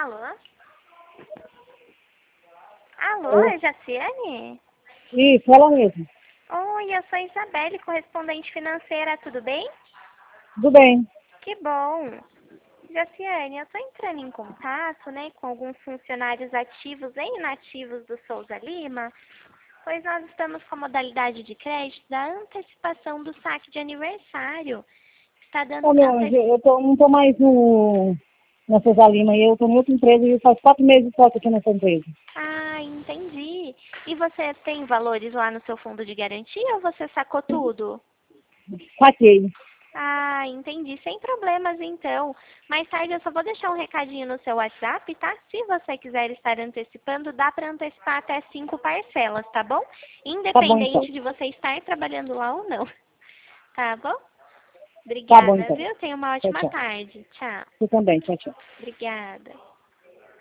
Alô? Alô, é Jaciane? Isso, ela mesmo. Oi, eu sou Isabelle, correspondente financeira, tudo bem? Tudo bem. Que bom. Jaciane, eu estou entrando em contato, né, com alguns funcionários ativos e inativos do Souza Lima, pois nós estamos com a modalidade de crédito da antecipação do saque de aniversário. Está dando Ô, meu para anjo, não tô mais na Souza Lima, eu tô em outra empresa e faz 4 meses só que eu tô nessa empresa. Ah, entendi. E você tem valores lá no seu fundo de garantia ou você sacou tudo? Saquei. Ah, entendi. Sem problemas, então. Mais tarde eu só vou deixar um recadinho no seu WhatsApp, tá? Se você quiser estar antecipando, dá para antecipar até 5 parcelas, tá bom? Tá bom, então. Independente de você estar trabalhando lá ou não. Tá bom? Tá bom, Obrigada, então. viu? Tenha uma Tchau, ótima tchau. tarde. Tchau. Você também, tchau, tchau. Obrigada.